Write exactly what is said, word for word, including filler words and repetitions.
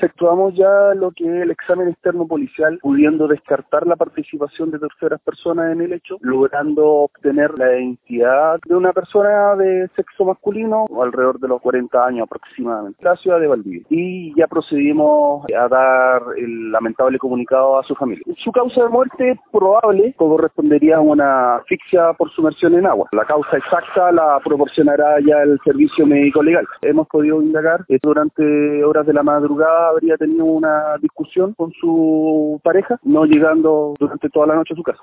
Efectuamos ya lo que es el examen externo policial, pudiendo descartar la participación de terceras personas en el hecho, logrando obtener la identidad de una persona de sexo masculino, alrededor de los cuarenta años aproximadamente, en la ciudad de Valdivia. Y ya procedimos a dar el lamentable comunicado a su familia. Su causa de muerte probable correspondería a una asfixia por sumersión en agua. La causa exacta la proporcionará ya el servicio médico legal. Hemos podido indagar que durante horas de la madrugada habría tenido una discusión con su pareja, no llegando durante toda la noche a su casa.